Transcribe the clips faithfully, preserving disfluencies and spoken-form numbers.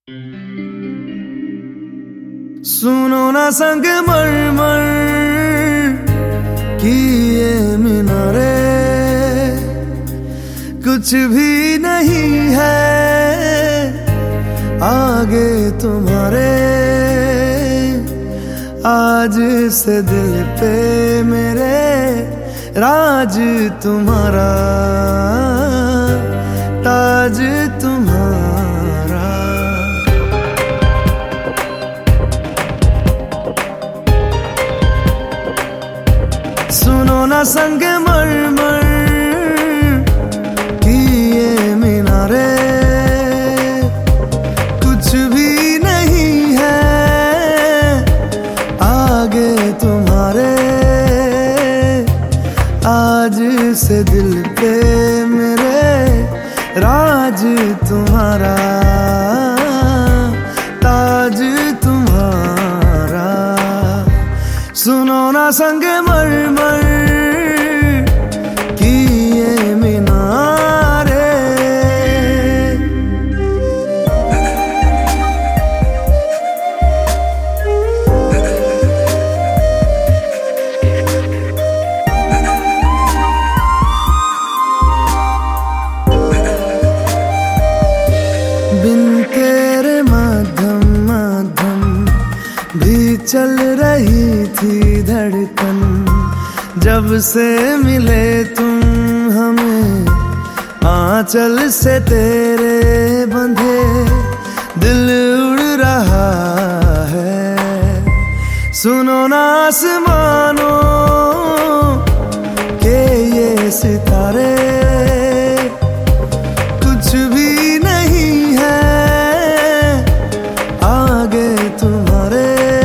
सुनो ना संग मरमर की ये मीनारे, कुछ भी नहीं है आगे तुम्हारे। आज से दिल पे मेरे राज तुम्हारा, ताज तुम्हारा। सुनो ना संग मरमर की ये मीनारे, कुछ भी नहीं है आगे तुम्हारे। आज से दिल पे मेरे राज तुम्हारा, ताज तुम्हारा। सुनो ना संग मरमर की ये मीनारे। बिन तेरे माध्यम माध्यम भी चल रही थी धड़कन। जब से मिले तुम हमें आंचल से तेरे बंधे, दिल उड़ रहा है। सुनो ना आसमानों के ये सितारे, कुछ भी नहीं है आगे तुम्हारे।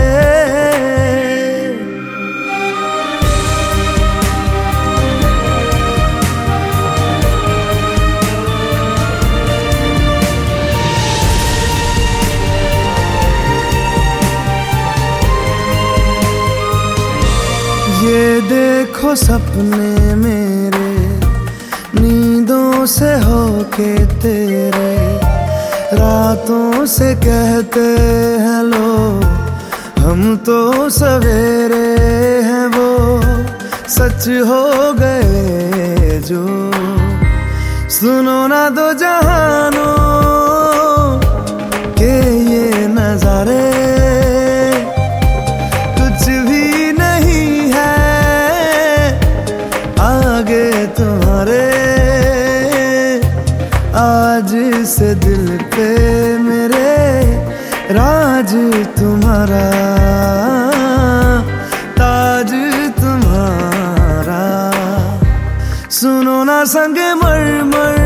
ये देखो सपने मेरे नींदों से होके तेरे, रातों से कहते हैं लोग हम तो सवेरे हैं। वो सच हो गए जो, सुनो ना दो जहानों के ये नजारे। कुछ भी नहीं है आगे तुम्हारे। आज से दिल पे मेरे राज तुम्हारा, ताज तुम्हारा। सुनो ना संग मरमर